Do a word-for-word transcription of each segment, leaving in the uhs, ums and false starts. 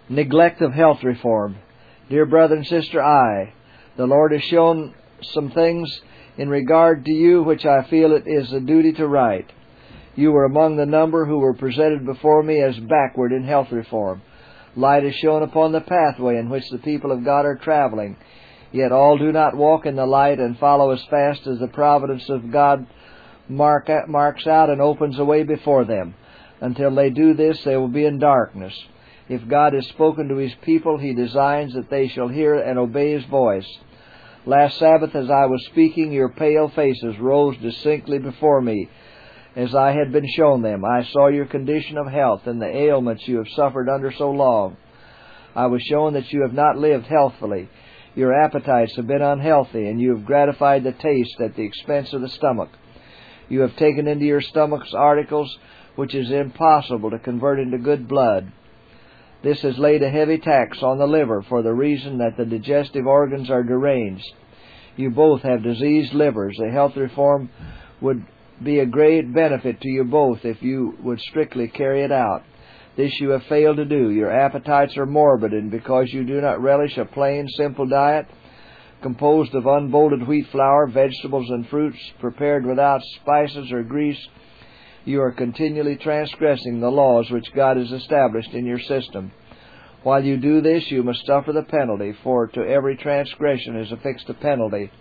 Neglect of health reform. Dear brother and sister, I, the Lord has shown some things in regard to you which I feel it is a duty to write. You were among the number who were presented before me as backward in health reform. Light is shown upon the pathway in which the people of God are traveling. Yet all do not walk in the light and follow as fast as the providence of God mark, marks out and opens a way before them. Until they do this, they will be in darkness. If God has spoken to His people, He designs that they shall hear and obey His voice. Last Sabbath, as I was speaking, your pale faces rose distinctly before me, as I had been shown them. I saw your condition of health and the ailments you have suffered under so long. I was shown that you have not lived healthfully. Your appetites have been unhealthy, and you have gratified the taste at the expense of the stomach. You have taken into your stomachs articles which is impossible to convert into good blood. This has laid a heavy tax on the liver for the reason that the digestive organs are deranged. You both have diseased livers. A health reform would be a great benefit to you both if you would strictly carry it out. This you have failed to do. Your appetites are morbid, and because you do not relish a plain, simple diet composed of unbolted wheat flour, vegetables, and fruits prepared without spices or grease, you are continually transgressing the laws which God has established in your system. While you do this, you must suffer the penalty, for to every transgression is affixed a penalty.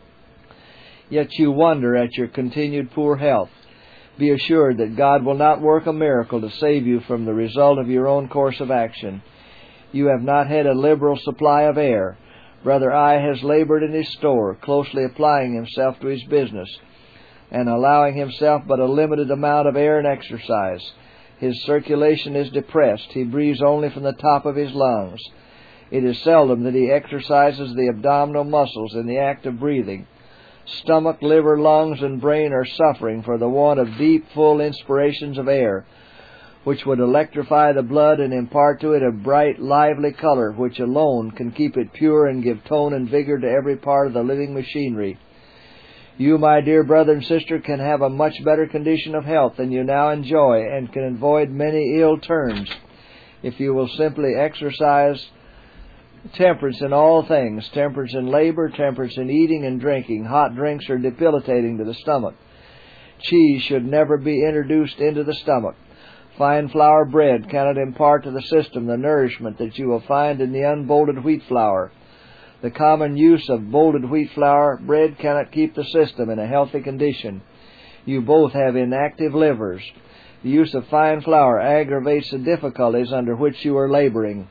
Yet you wonder at your continued poor health. Be assured that God will not work a miracle to save you from the result of your own course of action. You have not had a liberal supply of air. Brother I has labored in his store, closely applying himself to his business, and allowing himself but a limited amount of air and exercise. His circulation is depressed. He breathes only from the top of his lungs. It is seldom that he exercises the abdominal muscles in the act of breathing. Stomach, liver, lungs, and brain are suffering for the want of deep, full inspirations of air, which would electrify the blood and impart to it a bright, lively color, which alone can keep it pure and give tone and vigor to every part of the living machinery. You, my dear brother and sister, can have a much better condition of health than you now enjoy, and can avoid many ill turns if you will simply exercise temperance in all things, temperance in labor, temperance in eating and drinking. Hot drinks are debilitating to the stomach. Cheese should never be introduced into the stomach. Fine flour bread cannot impart to the system the nourishment that you will find in the unbolted wheat flour. The common use of bolted wheat flour bread cannot keep the system in a healthy condition. You both have inactive livers. The use of fine flour aggravates the difficulties under which you are laboring.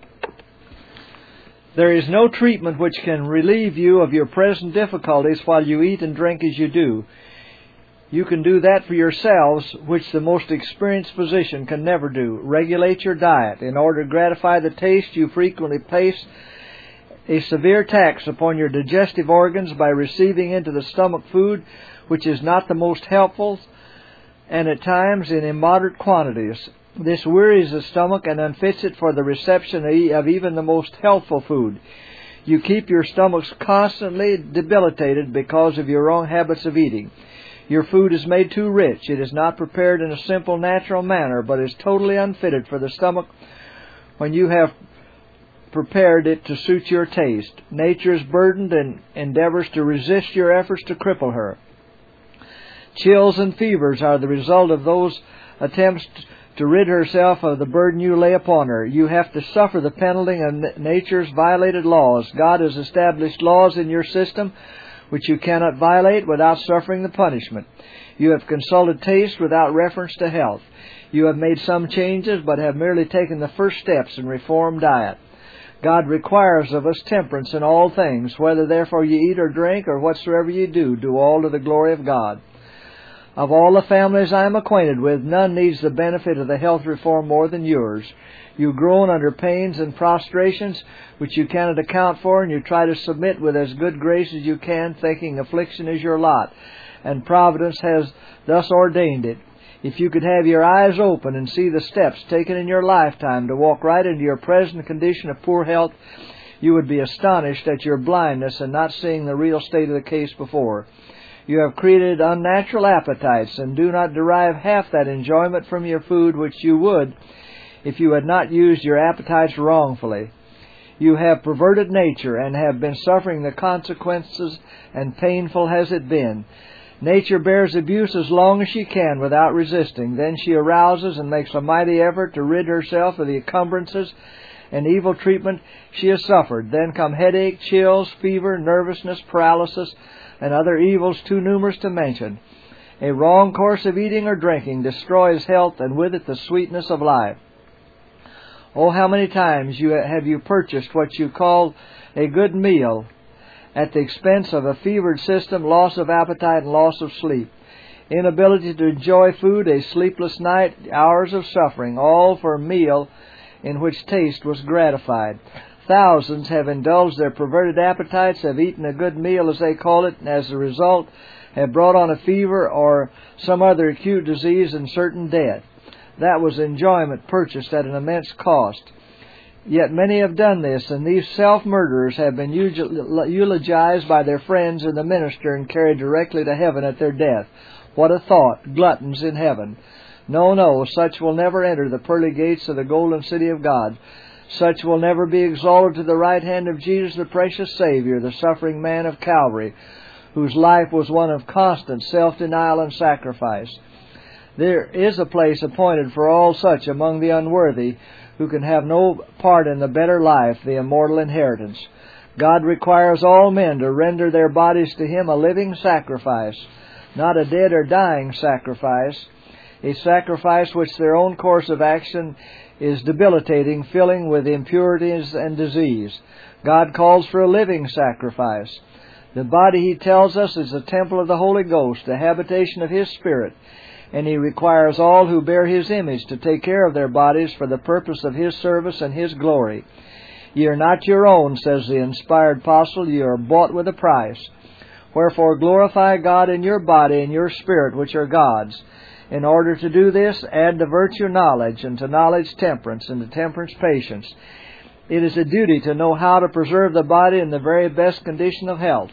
There is no treatment which can relieve you of your present difficulties while you eat and drink as you do. You can do that for yourselves, which the most experienced physician can never do. Regulate your diet. In order to gratify the taste, you frequently place a severe tax upon your digestive organs by receiving into the stomach food which is not the most helpful, and at times in immoderate quantities. This wearies the stomach and unfits it for the reception of even the most healthful food. You keep your stomachs constantly debilitated because of your wrong habits of eating. Your food is made too rich. It is not prepared in a simple, natural manner, but is totally unfitted for the stomach when you have prepared it to suit your taste. Nature is burdened and endeavors to resist your efforts to cripple her. Chills and fevers are the result of those attempts to rid herself of the burden you lay upon her. You have to suffer the penalty of nature's violated laws. God has established laws in your system which you cannot violate without suffering the punishment. You have consulted taste without reference to health. You have made some changes, but have merely taken the first steps in reformed diet. God requires of us temperance in all things. Whether therefore you eat or drink or whatsoever you do, do all to the glory of God. Of all the families I am acquainted with, none needs the benefit of the health reform more than yours. You groan under pains and prostrations which you cannot account for, and you try to submit with as good grace as you can, thinking affliction is your lot, and Providence has thus ordained it. If you could have your eyes open and see the steps taken in your lifetime to walk right into your present condition of poor health, you would be astonished at your blindness in not seeing the real state of the case before. You have created unnatural appetites, and do not derive half that enjoyment from your food which you would if you had not used your appetites wrongfully. You have perverted nature and have been suffering the consequences, and painful has it been. Nature bears abuse as long as she can without resisting. Then she arouses and makes a mighty effort to rid herself of the encumbrances and evil treatment she has suffered. Then come headache, chills, fever, nervousness, paralysis, and other evils too numerous to mention. A wrong course of eating or drinking destroys health, and with it the sweetness of life. Oh, how many times you have you purchased what you call a good meal at the expense of a fevered system, loss of appetite, and loss of sleep, inability to enjoy food, a sleepless night, hours of suffering, all for a meal in which taste was gratified. Thousands have indulged their perverted appetites, have eaten a good meal, as they call it, and as a result have brought on a fever or some other acute disease and certain death. That was enjoyment purchased at an immense cost. Yet many have done this, and these self-murderers have been eulogized by their friends in the minister and carried directly to heaven at their death. What a thought! Gluttons in heaven. No, no, such will never enter the pearly gates of the golden city of God. Such will never be exalted to the right hand of Jesus, the precious Savior, the suffering man of Calvary, whose life was one of constant self-denial and sacrifice. There is a place appointed for all such among the unworthy, who can have no part in the better life, the immortal inheritance. God requires all men to render their bodies to Him a living sacrifice, not a dead or dying sacrifice, a sacrifice which their own course of action is debilitating, filling with impurities and disease. God calls for a living sacrifice. The body, He tells us, is the temple of the Holy Ghost, the habitation of His Spirit, and He requires all who bear His image to take care of their bodies for the purpose of His service and His glory. Ye are not your own, says the inspired apostle, ye are bought with a price. Wherefore glorify God in your body and your spirit, which are God's. In order to do this, add to virtue knowledge, and to knowledge temperance, and to temperance patience. It is a duty to know how to preserve the body in the very best condition of health.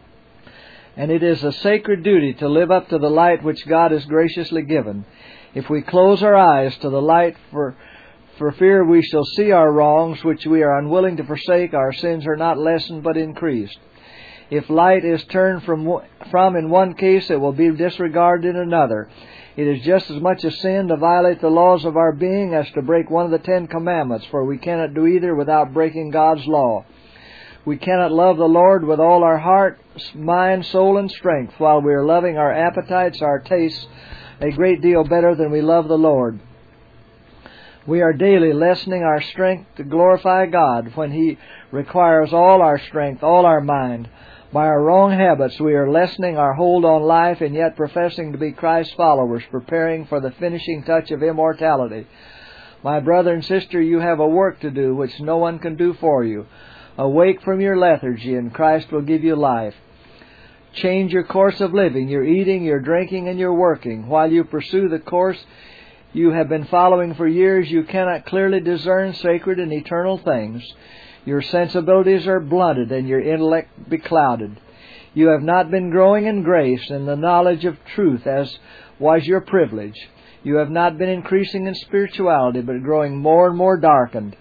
And it is a sacred duty to live up to the light which God has graciously given. If we close our eyes to the light for, for fear we shall see our wrongs, which we are unwilling to forsake, our sins are not lessened but increased. If light is turned from, from in one case, it will be disregarded in another. It is just as much a sin to violate the laws of our being as to break one of the Ten Commandments, for we cannot do either without breaking God's law. We cannot love the Lord with all our heart, mind, soul, and strength, while we are loving our appetites, our tastes, a great deal better than we love the Lord. We are daily lessening our strength to glorify God when He requires all our strength, all our mind. By our wrong habits, we are lessening our hold on life and yet professing to be Christ's followers, preparing for the finishing touch of immortality. My brother and sister, you have a work to do which no one can do for you. Awake from your lethargy, and Christ will give you life. Change your course of living, your eating, your drinking, and your working. While you pursue the course you have been following for years, you cannot clearly discern sacred and eternal things. Your sensibilities are blunted and your intellect beclouded. You have not been growing in grace and the knowledge of truth as was your privilege. You have not been increasing in spirituality, but growing more and more darkened.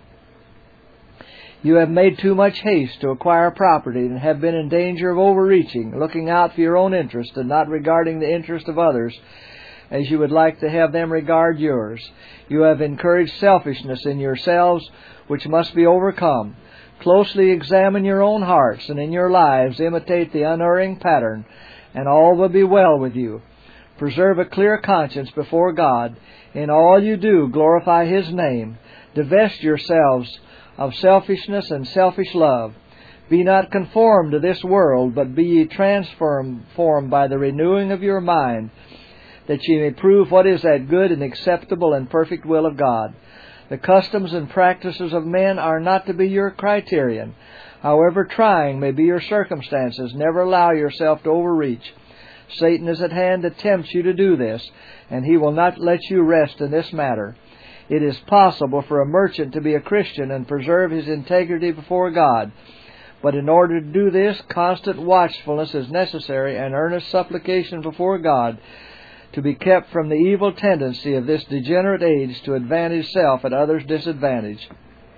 You have made too much haste to acquire property and have been in danger of overreaching, looking out for your own interest and not regarding the interest of others as you would like to have them regard yours. You have encouraged selfishness in yourselves, which must be overcome. Closely examine your own hearts, and in your lives imitate the unerring pattern, and all will be well with you. Preserve a clear conscience before God. In all you do, glorify His name. Divest yourselves of selfishness and selfish love. Be not conformed to this world, but be ye transformed by the renewing of your mind, that ye may prove what is that good and acceptable and perfect will of God. The customs and practices of men are not to be your criterion. However trying may be your circumstances, never allow yourself to overreach. Satan is at hand to tempt you to do this, and he will not let you rest in this matter. It is possible for a merchant to be a Christian and preserve his integrity before God. But in order to do this, constant watchfulness is necessary, and earnest supplication before God, to be kept from the evil tendency of this degenerate age to advantage self at others' disadvantage.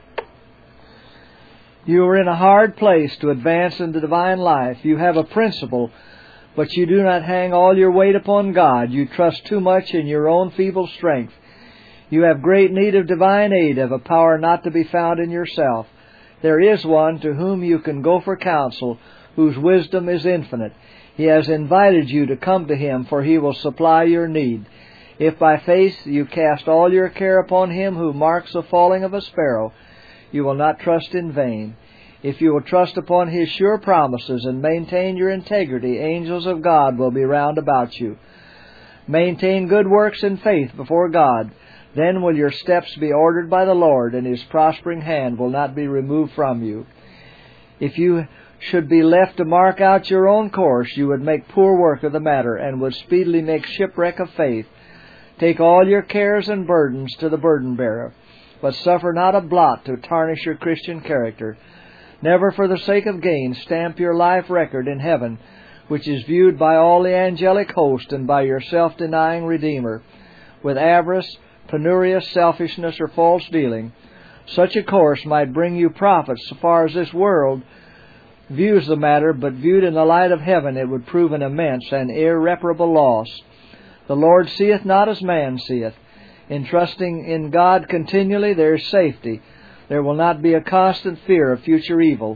You are in a hard place to advance in the divine life. You have a principle, but you do not hang all your weight upon God. You trust too much in your own feeble strength. You have great need of divine aid, of a power not to be found in yourself. There is one to whom you can go for counsel, whose wisdom is infinite. He has invited you to come to Him, for He will supply your need. If by faith you cast all your care upon Him who marks the falling of a sparrow, you will not trust in vain. If you will trust upon His sure promises and maintain your integrity, angels of God will be round about you. Maintain good works in faith before God. Then will your steps be ordered by the Lord, and His prospering hand will not be removed from you. If you should be left to mark out your own course, you would make poor work of the matter, and would speedily make shipwreck of faith. Take all your cares and burdens to the burden-bearer, but suffer not a blot to tarnish your Christian character. Never for the sake of gain stamp your life record in heaven, which is viewed by all the angelic host and by your self-denying Redeemer, with avarice, penurious selfishness, or false dealing. Such a course might bring you profit so far as this world views the matter, but viewed in the light of heaven it would prove an immense and irreparable loss. The Lord seeth not as man seeth. In trusting in God continually there is safety. There will not be a constant fear of future evil.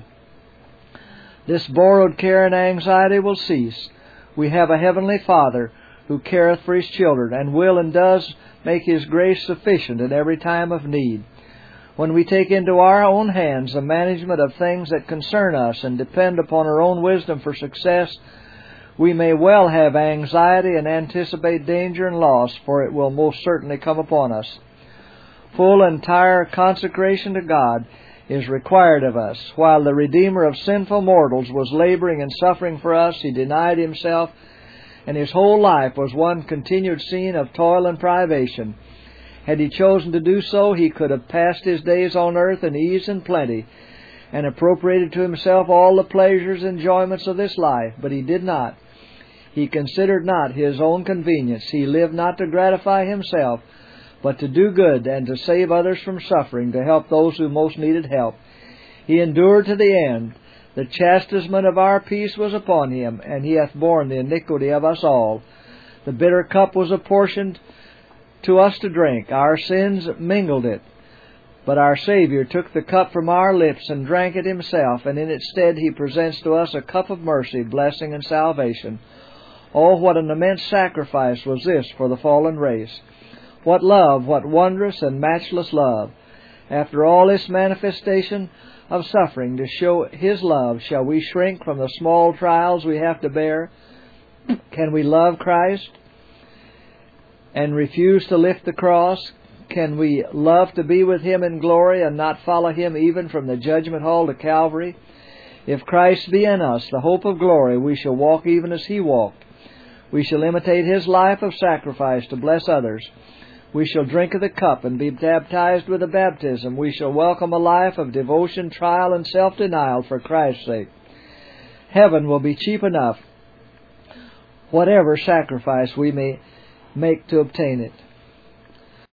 This borrowed care and anxiety will cease. We have a heavenly Father who careth for His children, and will and does make His grace sufficient in every time of need. When we take into our own hands the management of things that concern us and depend upon our own wisdom for success, we may well have anxiety and anticipate danger and loss, for it will most certainly come upon us. Full and entire consecration to God is required of us. While the Redeemer of sinful mortals was laboring and suffering for us, He denied Himself, and His whole life was one continued scene of toil and privation. Had He chosen to do so, He could have passed His days on earth in ease and plenty, and appropriated to Himself all the pleasures and enjoyments of this life. But He did not. He considered not His own convenience. He lived not to gratify Himself, but to do good and to save others from suffering, to help those who most needed help. He endured to the end. The chastisement of our peace was upon Him, and He hath borne the iniquity of us all. The bitter cup was apportioned to us to drink. Our sins mingled it. But our Savior took the cup from our lips and drank it Himself, and in its stead He presents to us a cup of mercy, blessing, and salvation. Oh, what an immense sacrifice was this for the fallen race! What love, what wondrous and matchless love! After all this manifestation of suffering to show His love, shall we shrink from the small trials we have to bear? Can we love Christ and refuse to lift the cross? Can we love to be with Him in glory and not follow Him even from the judgment hall to Calvary? If Christ be in us, the hope of glory, we shall walk even as He walked. We shall imitate His life of sacrifice to bless others. We shall drink of the cup and be baptized with the baptism. We shall welcome a life of devotion, trial, and self-denial for Christ's sake. Heaven will be cheap enough, whatever sacrifice we may make to obtain it.